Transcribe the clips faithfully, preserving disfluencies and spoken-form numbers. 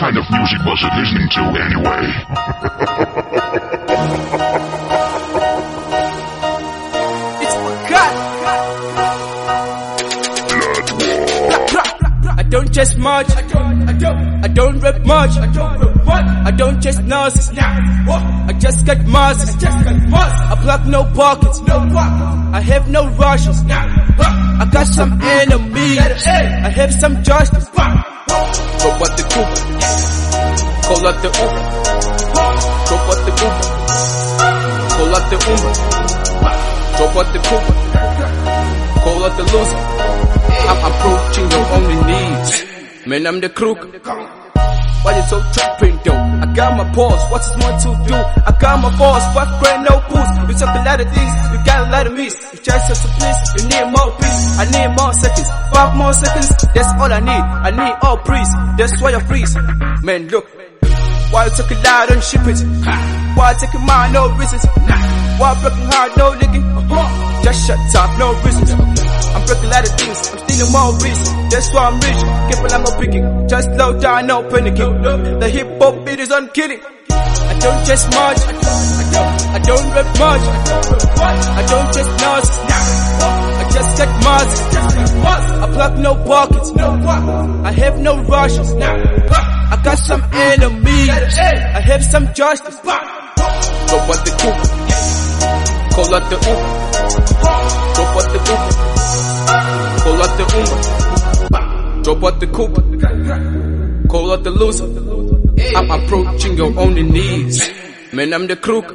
kind of music was it listening to anyway? It's God. I don't chase much. I don't. I don't. I don't rap much. I don't rap much. I don't chase nurses. I just got masses. I just got masses. I plug no pockets. No pockets. I have no rushes. I got some enemies. I have some justice. Go what the Uber, call out the Uber. Go what the Uber, call out the Uber. Go what the Uber, call out the loser. I'm approaching your only needs. Man, I'm the crook. Why you so tripping though? I got my pause, what's more to do? I got my boss, fuck grand no boost. You talk a lot of things, you got a lot of miss. You try to please, you need more peace. I need more seconds, five more seconds. That's all I need. I need all breeze. That's why I freeze. Man, look. Why you talk a lot and ship it? Why you taking mine, no reasons? Why breaking hard, no licking? Just shut up, no reasons. I'm breaking a lot of things, I'm stealing more reasons. That's why I'm rich, careful I'm not picking. Just slow down, no panicking. The hip hop beat is on killing. I don't chase much, I don't, I don't rap much. I don't chase nurses, I just get masses. I plug no pockets, I have no rushes. I got some enemies, I have some justice. Go what the Uber, call out the Uber. Go what the Uber, call out the Uber. Drop out the Cooper, call out the loser. I'm approaching your only needs. Man, I'm the crook.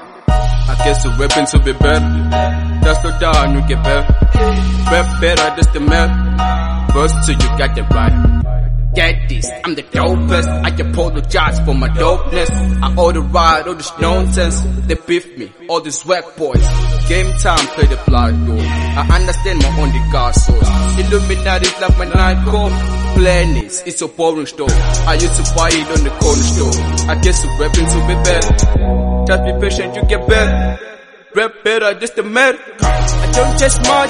I guess the weapons will be better. Just go down, you get better. Rap better, that's the map. First, so you got it right. Get this, I'm the dopest. I apologize for my dopeness. I order ride all this nonsense. They beef me, all these whack boys. Game time, play the blood door. I understand my only God source. Illuminati's like my night call. Planets, it's a boring store. I used to buy it on the corner store. I guess the weapons will be better. Just be patient, you get better. Rap better, just the matter. I don't chase much.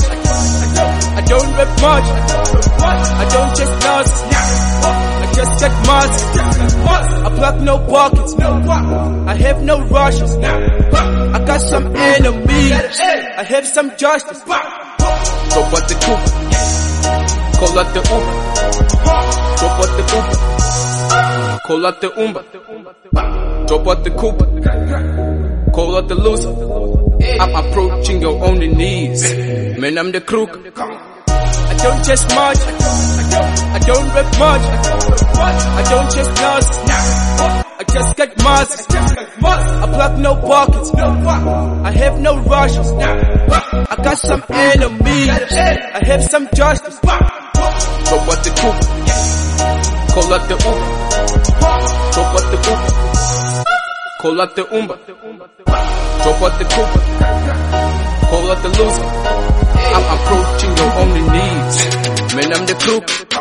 I don't rap much. I don't chase nurses. I just get masses. I plug no pockets. I have no rushes. I got some enemies. I have some justice. Go what the Uber, call out the Uber. Go what the Uber, call out the Uber. Drop out the Cooper, call out the loser. I'm approaching your only needs. Man, I'm the crook. I don't chase much. I don't rap much. I don't chase nurses. I just get masses. I plug no pockets. I have no rushes. I got some enemies. I have some justice. Go what the Uber, call out the Uber. Go what the Uber, call out the Uber. Drop out the Cooper, call out the loser. I'm approaching your only needs. Man, I'm the crook.